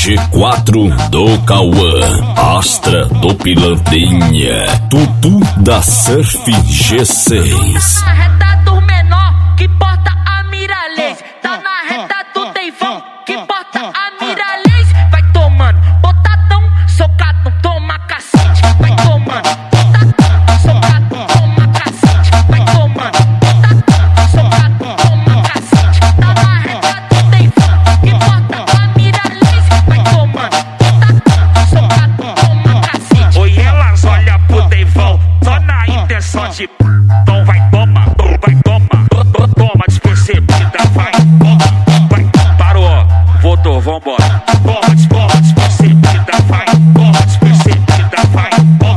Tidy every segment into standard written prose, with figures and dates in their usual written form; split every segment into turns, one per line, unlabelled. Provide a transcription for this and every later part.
G4 do Cauã, Astra do Pilantrinha, Tutu da Surf G6.
Tá na reta do menor que porta a Miralês. Tá na reta do Deivão que porta a Miralês. Vai tomando, botadão, socado, toma cacete. Vai tomando, botadão, socado, toma cacete. Vai tomando, botadão, socado, toma cacete. Tá na reta do Deivão que porta a Miralês. Vai tomando, botadão, socado, toma cacete.
Oi, elas olham pro Deivão só na intenção de então vai tomar, toma despercebida, vai, parou, voltou, vambora. Toma despercebida, vai, despercebida, vai,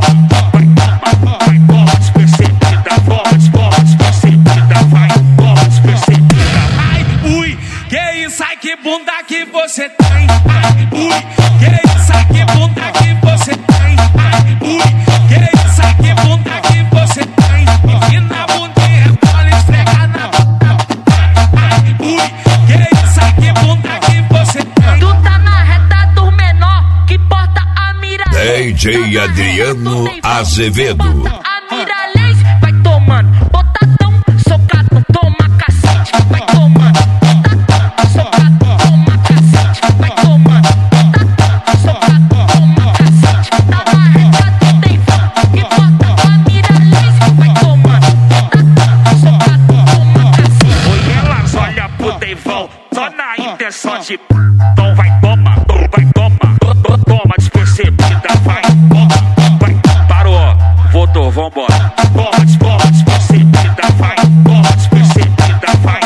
despercebida, despercebida, vai, despercebida. Ai, ui, que isso, ai que bunda que você tem. Ai, ui, que isso, ai que bunda que você tem. Ai, ui, que isso, ai que bunda que você tem. Empina a bundinha, bola esfrega na bunda. Ai, ui, que isso, ai que bunda que você tem.
Tu tá na reta do menor que porta a Miralês.
DJ Adriano Azevedo.
A Miralês vai tomando, botadão, socado, toma cacete. Vai tomando, botadão, socado, toma cacete. Vai tomando, botadão, socado, toma cacete. Tá na reta do Deivão que porta a Miralês. Vai tomando, botadão, socado, toma cacete.
Oi, elas olham pro Deivão só na intenção de então vai tomar, toma despercebida, vai, parou, voltou, vambora. Toma despercebida, vai, despercebida, vai,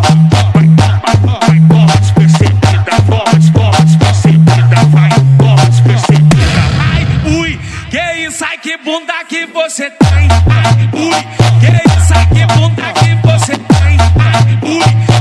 despercebida, vai, despercebida. Ai, ui, que isso, ai que bunda que você tem. Ai, ui, que isso, ai que bunda que você tem. Ai, ui.